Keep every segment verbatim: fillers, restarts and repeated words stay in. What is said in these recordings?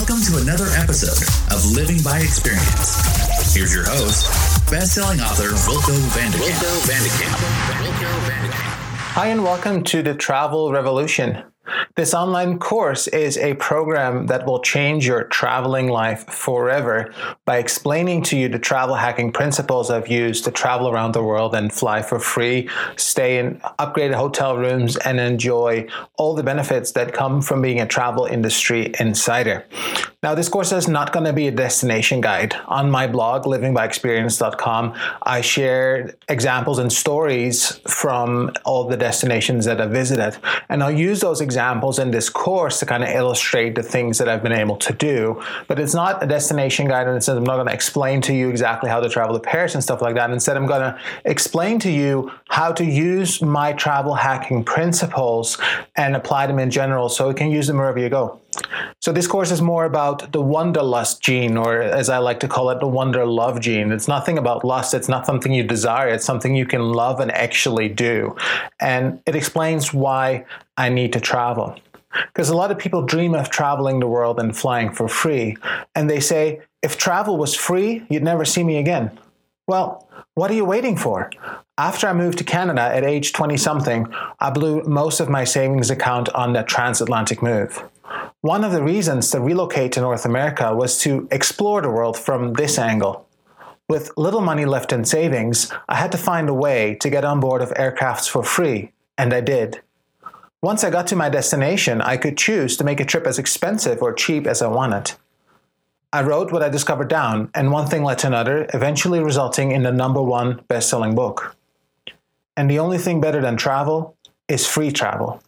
Welcome to another episode of Living by Experience. Here's your host, best-selling author Wilco Vandekamp. Wilco Vandekamp. Wilco Vandekamp. Hi, and welcome to the Travel Revolution. This online course is a program that will change your traveling life forever by explaining to you the travel hacking principles I've used to travel around the world and fly for free, stay in upgraded hotel rooms, and enjoy all the benefits that come from being a travel industry insider. Now, this course is not going to be a destination guide. On my blog, living by experience dot com, I share examples and stories from all the destinations that I've visited. And I'll use those examples in this course to kind of illustrate the things that I've been able to do. But it's not a destination guide in the sense I'm not going to explain to you exactly how to travel to Paris and stuff like that. Instead, I'm going to explain to you how to use my travel hacking principles and apply them in general so you can use them wherever you go. So this course is more about the wanderlust gene, or as I like to call it, the wonder love gene. It's nothing about lust. It's not something you desire. It's something you can love and actually do. And it explains why I need to travel. Because a lot of people dream of traveling the world and flying for free. And they say, if travel was free, you'd never see me again. Well, what are you waiting for? After I moved to Canada at age twenty-something, I blew most of my savings account on that transatlantic move. One of the reasons to relocate to North America was to explore the world from this angle. With little money left in savings, I had to find a way to get on board of aircrafts for free, and I did. Once I got to my destination, I could choose to make a trip as expensive or cheap as I wanted. I wrote what I discovered down, and one thing led to another, eventually resulting in the number one best-selling book. And the only thing better than travel is free travel.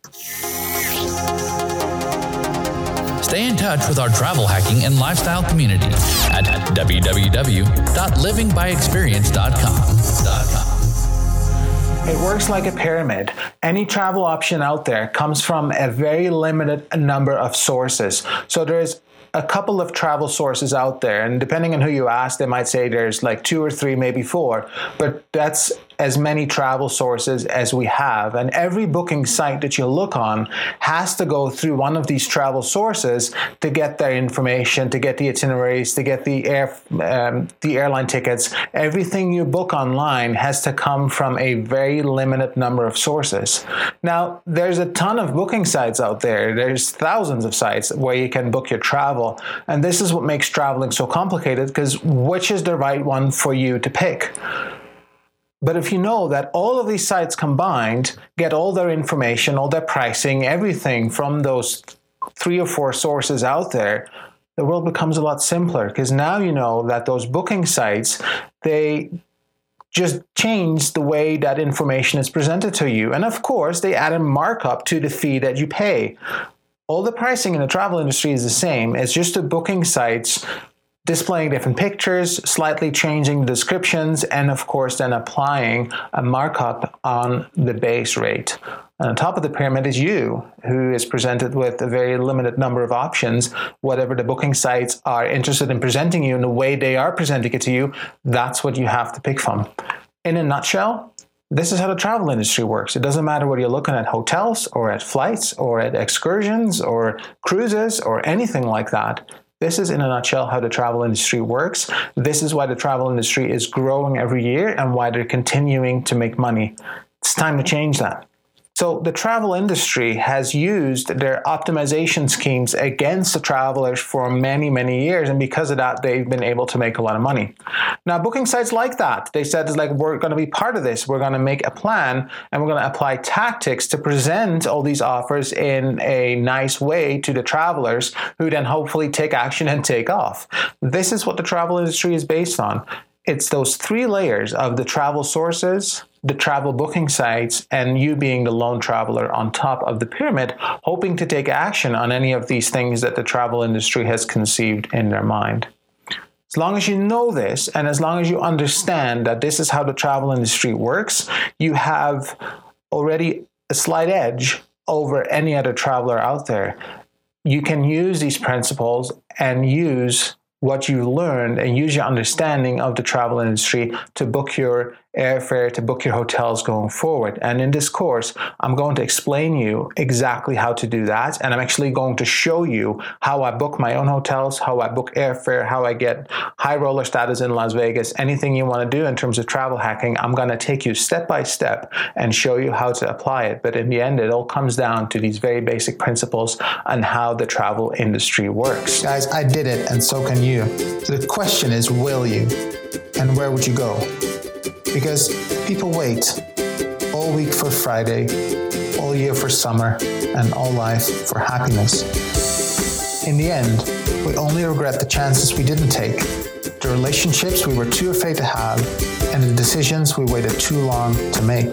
Stay in touch with our travel hacking and lifestyle community at w w w dot living by experience dot com. It works like a pyramid. Any travel option out there comes from a very limited number of sources. So there's a couple of travel sources out there, and depending on who you ask, they might say there's like two or three, maybe four, but that's as many travel sources as we have. And every booking site that you look on has to go through one of these travel sources to get their information, to get the itineraries, to get the air, um, the airline tickets. Everything you book online has to come from a very limited number of sources. Now, there's a ton of booking sites out there. There's thousands of sites where you can book your travel. And this is what makes traveling so complicated, because which is the right one for you to pick? But if you know that all of these sites combined get all their information, all their pricing, everything from those three or four sources out there, the world becomes a lot simpler, because now you know that those booking sites, they just change the way that information is presented to you. And of course, they add a markup to the fee that you pay. All the pricing in the travel industry is the same. It's just the booking sites displaying different pictures, slightly changing the descriptions, and of course then applying a markup on the base rate. And on top of the pyramid is you, who is presented with a very limited number of options. Whatever the booking sites are interested in presenting you and the way they are presenting it to you, that's what you have to pick from. In a nutshell, this is how the travel industry works. It doesn't matter whether you're looking at hotels or at flights or at excursions or cruises or anything like that. This is, in a nutshell, how the travel industry works. This is why the travel industry is growing every year and why they're continuing to make money. It's time to change that. So the travel industry has used their optimization schemes against the travelers for many, many years. And because of that, they've been able to make a lot of money. Now, booking sites like that, they said, it's like, we're going to be part of this. We're going to make a plan and we're going to apply tactics to present all these offers in a nice way to the travelers who then hopefully take action and take off. This is what the travel industry is based on. It's those three layers of the travel sources, the travel booking sites, and you being the lone traveler on top of the pyramid, hoping to take action on any of these things that the travel industry has conceived in their mind. As long as you know this, and as long as you understand that this is how the travel industry works, you have already a slight edge over any other traveler out there. You can use these principles and use what you learned and use your understanding of the travel industry to book your airfare to book your hotels going forward. And in this course, I'm going to explain you exactly how to do that. And I'm actually going to show you how I book my own hotels, how I book airfare, how I get high roller status in Las Vegas, anything you want to do in terms of travel hacking. I'm going to take you step by step and show you how to apply it. But in the end, it all comes down to these very basic principles on how the travel industry works. Guys, I did it, and so can you. So the question is, will you? And where would you go? Because people wait all week for Friday, all year for summer, and all life for happiness. In the end, we only regret the chances we didn't take, the relationships we were too afraid to have, and the decisions we waited too long to make.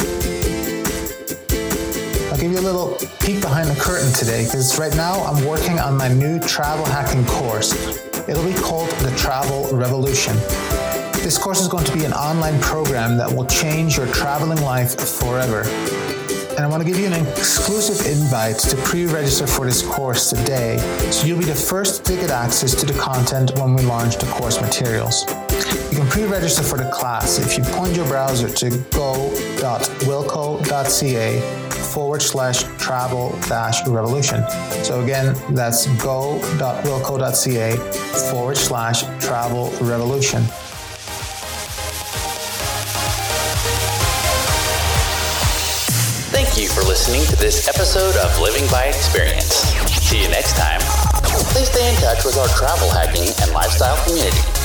I'll give you a little peek behind the curtain today, because right now I'm working on my new travel hacking course. It'll be called The Travel Revolution. This course is going to be an online program that will change your traveling life forever. And I want to give you an exclusive invite to pre-register for this course today, so you'll be the first to get access to the content when we launch the course materials. You can pre-register for the class if you point your browser to go.wilco.ca forward slash travel dash revolution. So again, that's go.wilco.ca forward slash travel revolution. Thank you for listening to this episode of Living by Experience. See you next time. Please stay in touch with our travel hacking and lifestyle community.